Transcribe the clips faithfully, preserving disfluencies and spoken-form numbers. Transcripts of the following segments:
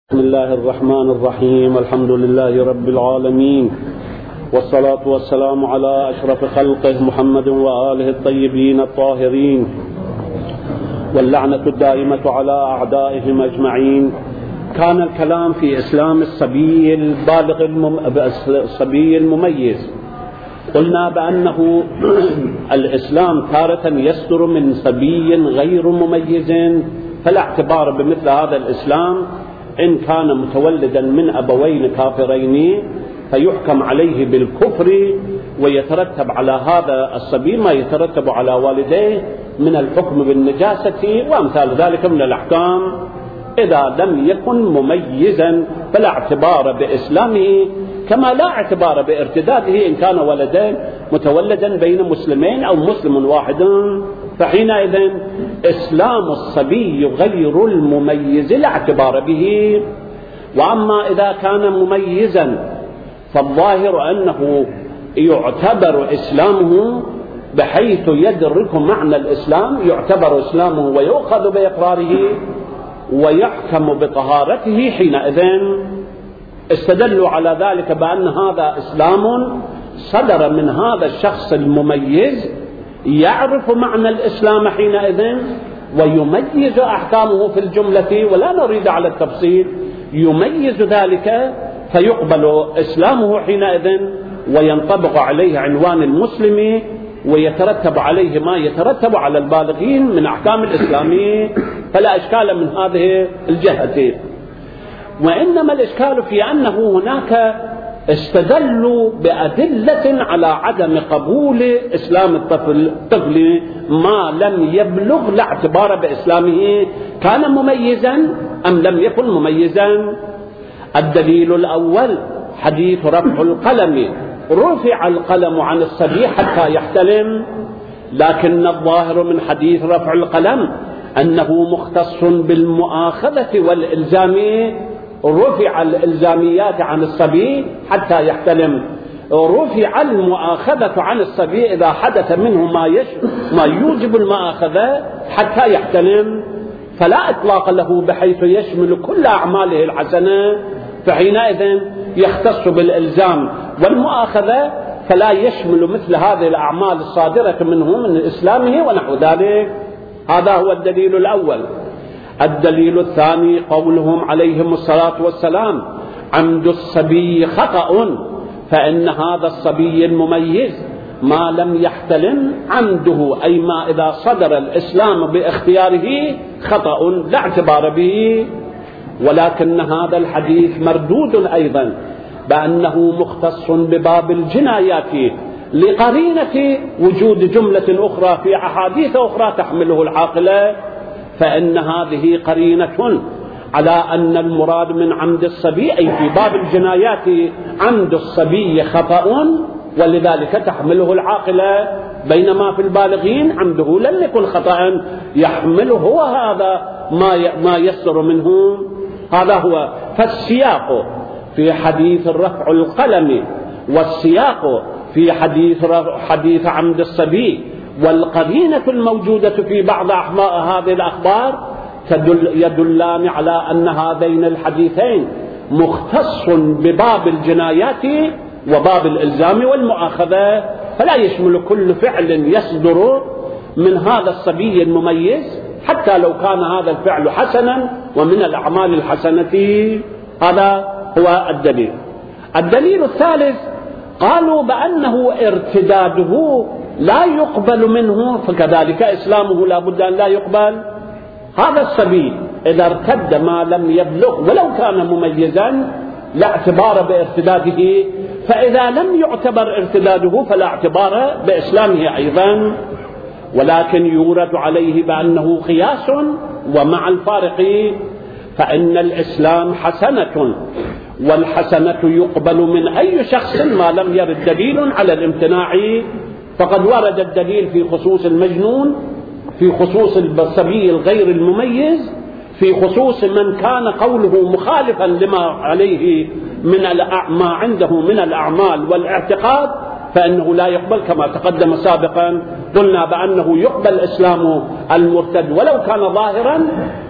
بسم الله الرحمن الرحيم. الحمد لله رب العالمين، والصلاة والسلام على أشرف خلقه محمد وآله الطيبين الطاهرين، واللعنة الدائمة على أعدائهم أجمعين. كان الكلام في إسلام الصبي البالغ المم... الصبي المميز. قلنا بأنه الإسلام تارة يصدر من صبي غير مميز، فلا اعتبار بمثل هذا الإسلام إن كان متولدا من أبوين كافرين فيحكم عليه بالكفر، ويترتب على هذا الصبي ما يترتب على والديه من الحكم بالنجاسة وأمثال ذلك من الأحكام. إذا لم يكن مميزا فلا اعتبار بإسلامه، كما لا اعتبار بارتداده إن كان ولدا متولدا بين مسلمين أو مسلم واحد، فحينئذ إسلام الصبي غير المميز لا اعتبار به. وأما إذا كان مميزا فالظاهر أنه يعتبر إسلامه بحيث يدرك معنى الإسلام، يعتبر إسلامه ويؤخذ بإقراره ويحكم بطهارته. حينئذ استدلوا على ذلك بأن هذا إسلام صدر من هذا الشخص المميز يعرف معنى الإسلام حينئذ ويميز أحكامه في الجملة، ولا نريد على التفصيل، يميز ذلك فيقبل إسلامه حينئذ وينطبق عليه عنوان المسلم، ويترتب عليه ما يترتب على البالغين من أحكام الإسلام، فلا إشكال من هذه الجهة. وإنما الإشكال في أنه هناك استدلوا بأدلة على عدم قبول إسلام الطفل طفل ما لم يبلغ لا اعتبار بإسلامه، كان مميزا أم لم يكن مميزا. الدليل الأول حديث رفع القلم، رفع القلم عن الصبي حتى يحتلم، لكن الظاهر من حديث رفع القلم أنه مختص بالمؤاخذة والإلزام، رفع الإلزاميات عن الصبي حتى يحتلم، رفع المؤاخذة عن الصبي إذا حدث منه ما, يش... ما يوجب المؤاخذة حتى يحتلم، فلا إطلاق له بحيث يشمل كل أعماله الحسنة، فحينئذ يختص بالإلزام والمؤاخذة فلا يشمل مثل هذه الأعمال الصادرة منه من إسلامه ونحو ذلك. هذا هو الدليل الأول. الدليل الثاني قولهم عليهم الصلاة والسلام عمد الصبي خطأ، فإن هذا الصبي المميز ما لم يحتلم عمده، أي ما إذا صدر الإسلام باختياره خطأ لا اعتبار به. ولكن هذا الحديث مردود أيضا بأنه مختص بباب الجنايات لقرينة وجود جملة أخرى في أحاديث أخرى تحمله العاقلة، فإن هذه قرينة على أن المراد من عمد الصبي أي في باب الجنايات عمد الصبي خطأ، ولذلك تحمله العاقلة، بينما في البالغين عمده لم يكن خطأ يحمله وهذا ما ما يسر منه. هذا هو. فالسياق في حديث رفع القلم والسياق في حديث حديث عمد الصبي والقرينة الموجودة في بعض هذه الأخبار تدل يدلان على أن هذين الحديثين مختص بباب الجنايات وباب الإلزام والمؤاخذة، فلا يشمل كل فعل يصدر من هذا الصبي المميز حتى لو كان هذا الفعل حسنا ومن الأعمال الحسنة. هذا هو الدليل. الدليل الثالث قالوا بأنه ارتداده لا يقبل منه، فكذلك إسلامه لا بد أن لا يقبل. هذا الصبي إذا ارتد ما لم يبلغ ولو كان مميزا لا اعتبار بارتداده، فإذا لم يعتبر ارتداده فلا اعتبار بإسلامه أيضا. ولكن يورد عليه بأنه قياس، ومع الفارق فإن الإسلام حسنة، والحسنة يقبل من أي شخص ما لم يرد دليل على الامتناع، فقد ورد الدليل في خصوص المجنون، في خصوص الصبي الغير المميز، في خصوص من كان قوله مخالفا لما عليه من ما عنده من الأعمال والاعتقاد فإنه لا يقبل. كما تقدم سابقا قلنا بأنه يقبل إسلام المرتد ولو كان ظاهرا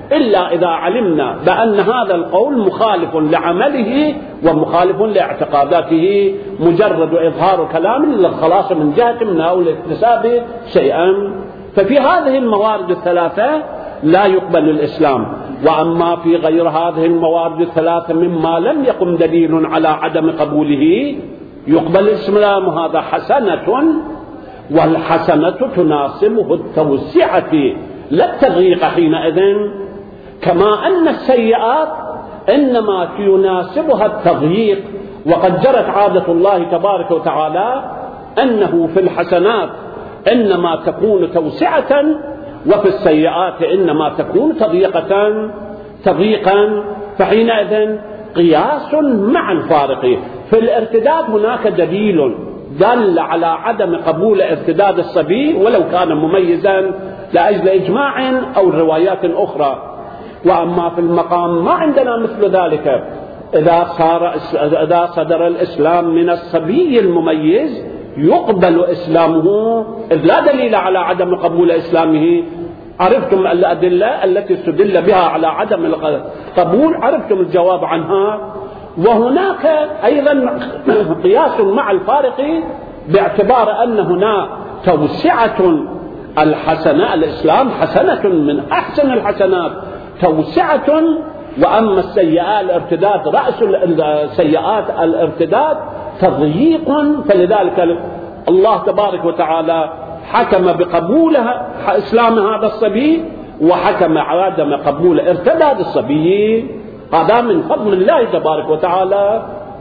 إلا إذا علمنا بأن هذا القول مخالف لعمله ومخالف لاعتقاداته، مجرد إظهار كلام للخلاص من جهة منها أو لاكتساب شيئا. ففي هذه الموارد الثلاثة لا يقبل الإسلام. وأما في غير هذه الموارد الثلاثة مما لم يقم دليل على عدم قبوله يقبل الإسلام. هذا حسنة، والحسنة تناسبه التوسعة لا التضييق حينئذ، كما أن السيئات إنما يناسبها التضييق. وقد جرت عادة الله تبارك وتعالى أنه في الحسنات إنما تكون توسعة، وفي السيئات إنما تكون تضييقة تضييقا. فحينئذ قياس مع الفارق. في الارتداد هناك دليل دل على عدم قبول ارتداد الصبي ولو كان مميزا لأجل إجماع أو روايات أخرى. وأما في المقام ما عندنا مثل ذلك. إذا صار إذا صدر الإسلام من الصبي المميز يقبل إسلامه، إذ لا دليل على عدم قبول إسلامه. عرفتم الأدلة التي استدل بها على عدم القبول، عرفتم الجواب عنها. وهناك أيضا قياس مع الفارق باعتبار أن هنا توسعة الحسنة، الإسلام حسنة من أحسن الحسنات توسعة، وأما السيئات الارتداد رأس السيئات الارتداد تضييق. فلذلك الله تبارك وتعالى حكم بقبولها إسلام هذا الصبي، وحكم عدم قبول ارتداد الصبي. هذا من فضل الله تبارك وتعالى.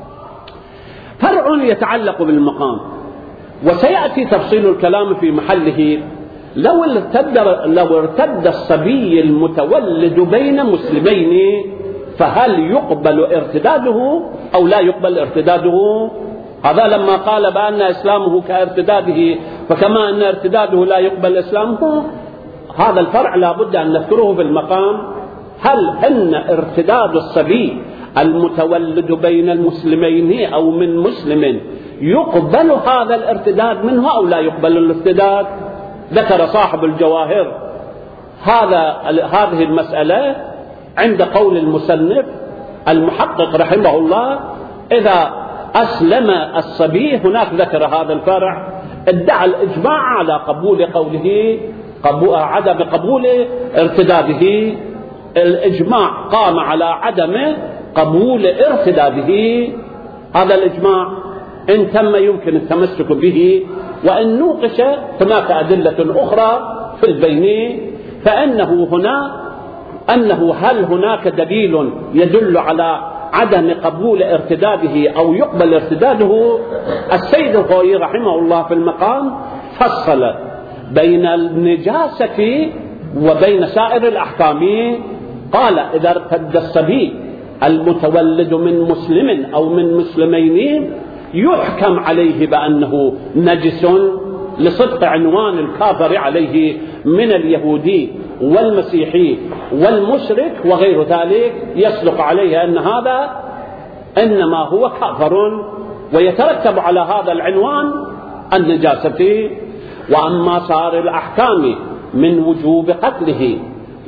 فرع يتعلق بالمقام، وسيأتي تفصيل الكلام في محله. لو ارتد, لو ارتد الصبي المتولد بين مسلمين فهل يقبل ارتداده أو لا يقبل ارتداده؟ هذا لما قال بأن إسلامه كارتداده، فكما أن ارتداده لا يقبل إسلامه، هذا الفرع لا بد أن نذكره في المقام. هل أن ارتداد الصبي المتولد بين المسلمين أو من مسلم يقبل هذا الارتداد منه أو لا يقبل الارتداد؟ ذكر صاحب الجواهر هذا هذه المسألة عند قول المصنف المحقق رحمه الله. إذا أسلم الصبي، هناك ذكر هذا الفرع، ادعى الإجماع على قبول قوله قبول عدم قبول ارتداده. الإجماع قام على عدم قبول ارتداده. هذا الإجماع إن تم يمكن التمسك به، وإن نوقش هناك أدلة أخرى في البين فإنه هنا أنه هل هناك دليل يدل على عدم قبول ارتداده أو يقبل ارتداده. السيد الخوئي رحمه الله في المقام فصل بين النجاسة وبين سائر الأحكام. قال إذا ارتد الصبي المتولد من مسلم أو من مسلمين يحكم عليه بأنه نجس لصدق عنوان الكافر عليه من اليهودي والمسيحي والمشرك وغير ذلك، يصدق عليه أن هذا إنما هو كافر، ويترتب على هذا العنوان النجاسة. وأما صار الأحكام من وجوب قتله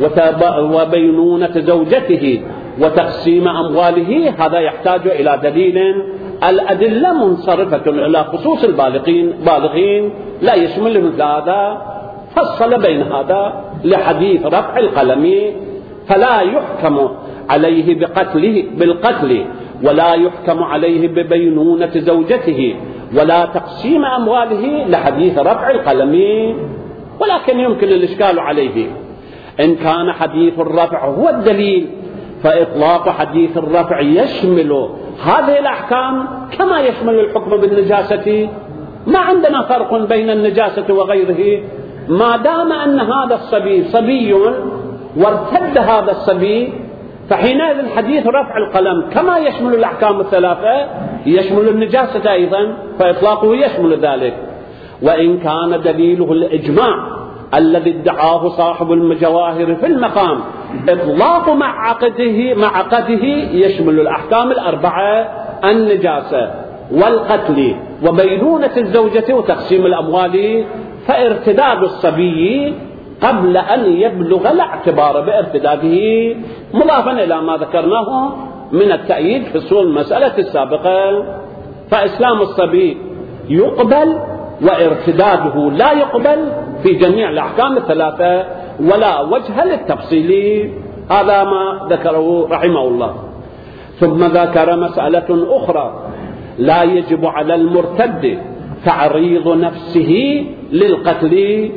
وبينونة زوجته وتقسيم أمواله، هذا يحتاج إلى دليل. الأدلة منصرفة إلى خصوص البالغين بالغين لا يشمل مثل هذا. فصل بين هذا لحديث رفع القلم، فلا يحكم عليه بقتله بالقتل، ولا يحكم عليه ببينونة زوجته، ولا تقسيم أمواله لحديث رفع القلم. ولكن يمكن الإشكال عليه إن كان حديث الرفع هو الدليل، فإطلاق حديث الرفع يشمل هذه الأحكام كما يشمل الحكم بالنجاسة. ما عندنا فرق بين النجاسة وغيره، ما دام أن هذا الصبي صبي وارتد هذا الصبي، فحينئذ حديث رفع القلم كما يشمل الأحكام الثلاثة يشمل النجاسة أيضا، فإطلاقه يشمل ذلك. وإن كان دليله الإجماع الذي ادعاه صاحب الجواهر في المقام، إطلاق مع عقده مع عقده يشمل الأحكام الأربعة: النجاسة والقتل وبينونة الزوجة وتقسيم الأموال. فارتداد الصبي قبل أن يبلغ الاعتبار بارتداده، مضافا إلى ما ذكرناه من التأييد في صلب المسألة السابقة. فإسلام الصبي يقبل وارتداده لا يقبل في جميع الأحكام الثلاثة، ولا وجه للتفصيل. هذا ما ذكره رحمه الله. ثم ذكر مسألة أخرى: لا يجب على المرتد تعريض نفسه للقتل.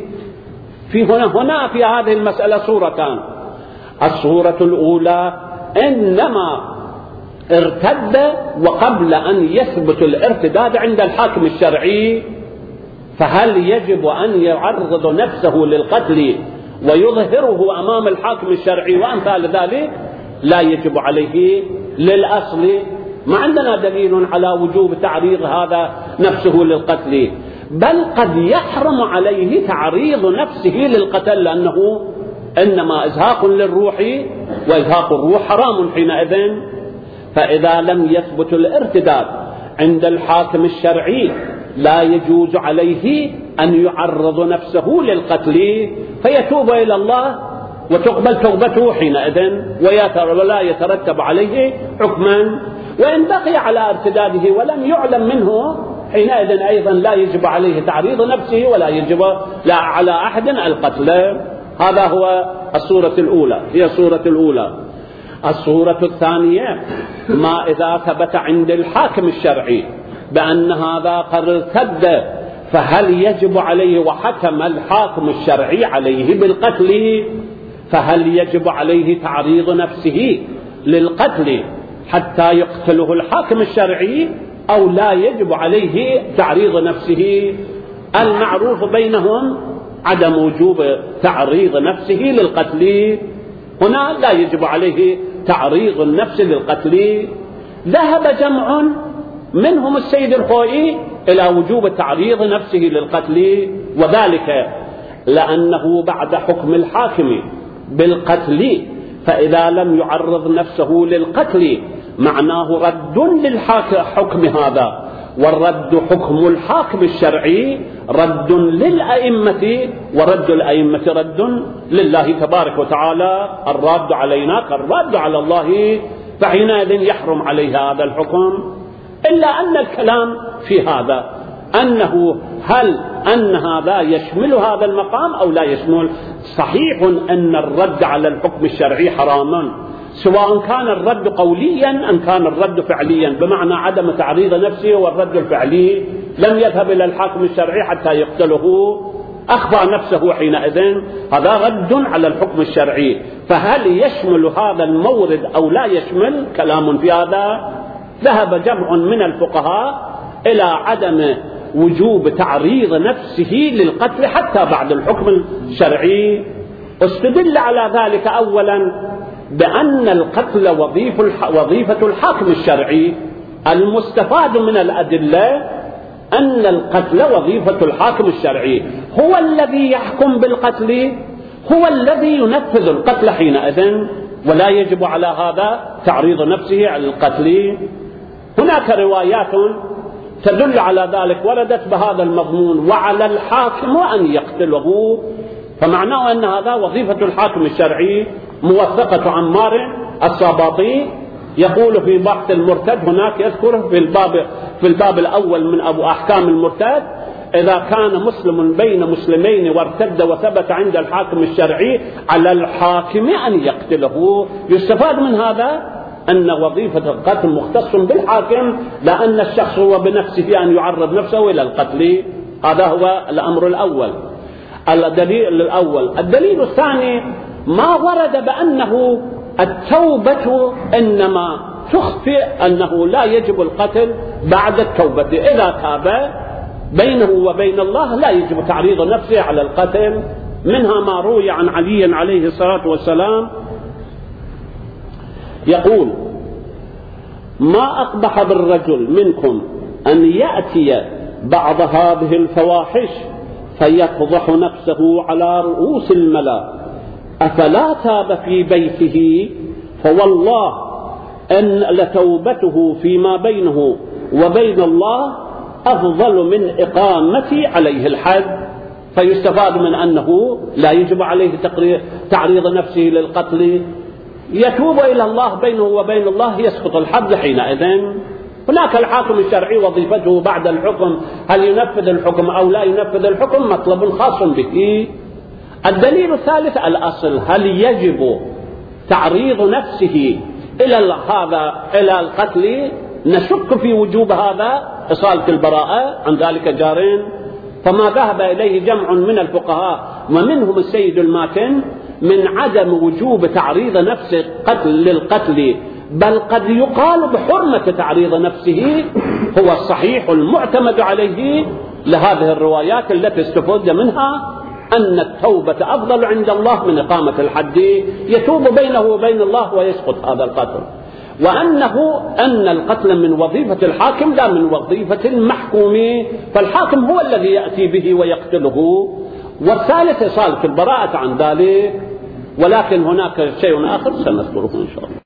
في هنا هنا في هذه المسألة صورتان. الصورة الأولى: إنما ارتد وقبل أن يثبت الارتداد عند الحاكم الشرعي، فهل يجب أن يعرض نفسه للقتل ويظهره أمام الحاكم الشرعي وأمثال ذلك؟ لا يجب عليه للأصل. ما عندنا دليل على وجوب تعريض هذا نفسه للقتل، بل قد يحرم عليه تعريض نفسه للقتل، لأنه إنما إزهاق للروح، وإزهاق الروح حرام حينئذ. فإذا لم يثبت الارتداد عند الحاكم الشرعي لا يجوز عليه أن يعرض نفسه للقتل، فيتوب إلى الله وتقبل توبته حينئذ ولا يترتب عليه حكما. وإن بقي على ارتداده ولم يعلم منه، حينئذ أيضا لا يجب عليه تعريض نفسه ولا يجب لا على أحد القتل. هذا هو الصورة الأولى، هي الصورة الأولى. الصورة الثانية: ما إذا ثبت عند الحاكم الشرعي بأن هذا قد ارتد، فهل يجب عليه، وحكم الحاكم الشرعي عليه بالقتل، فهل يجب عليه تعريض نفسه للقتل حتى يقتله الحاكم الشرعي، أو لا يجب عليه تعريض نفسه؟ المعروف بينهم عدم وجوب تعريض نفسه للقتل. هنا لا يجب عليه تعريض النفس للقتل. ذهب جمع منهم السيد الخوئي إلى وجوب تعريض نفسه للقتل، وذلك لأنه بعد حكم الحاكم بالقتل، فإذا لم يعرض نفسه للقتل معناه رد للحكم هذا، والرد حكم الحاكم الشرعي رد للأئمة، ورد الأئمة رد لله تبارك وتعالى. الرد علينا كالرد على الله، فحينئذ يحرم عليه هذا الحكم. إلا أن الكلام في هذا أنه هل أن هذا يشمل هذا المقام أو لا يشمل. صحيح أن الرد على الحكم الشرعي حرام، سواء كان الرد قوليا أم كان الرد فعليا، بمعنى عدم تعريض نفسه، والرد الفعلي لم يذهب إلى الحاكم الشرعي حتى يقتله، أخفى نفسه حينئذ، هذا رد على الحكم الشرعي. فهل يشمل هذا المورد أو لا يشمل؟ كلام في هذا. ذهب جمع من الفقهاء إلى عدم وجوب تعريض نفسه للقتل حتى بعد الحكم الشرعي. استدل على ذلك أولا بأن القتل وظيفة الحاكم الشرعي. المستفاد من الأدلة أن القتل وظيفة الحاكم الشرعي، هو الذي يحكم بالقتل، هو الذي ينفذ القتل حينئذ، ولا يجب على هذا تعريض نفسه على القتل. هناك روايات تدل على ذلك وردت بهذا المضمون: وعلى الحاكم أن يقتله. فمعناه أن هذا وظيفة الحاكم الشرعي. موثقة عمار الصباطي يقول في بحث المرتد، هناك يذكر في الباب في الباب الأول من أبو أحكام المرتد: إذا كان مسلم بين مسلمين وارتد وثبت عند الحاكم الشرعي على الحاكم أن يقتله. يستفاد من هذا أن وظيفة القتل مختص بالحاكم، لأن الشخص هو بنفسه أن يعرض نفسه إلى القتل. هذا هو الأمر الأول، الدليل الأول. الدليل الثاني: ما ورد بأنه التوبة إنما تخفي أنه لا يجب القتل بعد التوبة. إذا تاب بينه وبين الله لا يجب تعريض نفسه على القتل. منها ما روي عن علي عليه الصلاة والسلام يقول: ما أقبح بالرجل منكم أن يأتي بعض هذه الفواحش فيفضح نفسه على رؤوس الملا، أفلا تاب في بيته؟ فوالله أن لتوبته فيما بينه وبين الله أفضل من إقامة عليه الحد. فيستفاد من أنه لا يجب عليه تعريض نفسه للقتل، يتوب إلى الله بينه وبين الله، يسقط الحد حينئذ. هناك الحاكم الشرعي وظيفته بعد الحكم هل ينفذ الحكم أو لا ينفذ الحكم مطلب خاص به. الدليل الثالث الأصل، هل يجب تعريض نفسه إلى هذا إلى القتل؟ نشك في وجوب هذا، إصالة البراءة عن ذلك جارين. فما ذهب إليه جمع من الفقهاء ومنهم السيد الماتن من عدم وجوب تعريض نفسه قتل للقتل، بل قد يقال بحرمة تعريض نفسه، هو الصحيح المعتمد عليه لهذه الروايات التي استفاد منها أن التوبة أفضل عند الله من إقامة الحد، يتوب بينه وبين الله ويسقط هذا القتل، وأنه أن القتل من وظيفة الحاكم لا من وظيفة المحكوم، فالحاكم هو الذي يأتي به ويقتله. والثالث إصالة البراءة عن ذلك. ولكن هناك شيء آخر سنذكره إن شاء الله.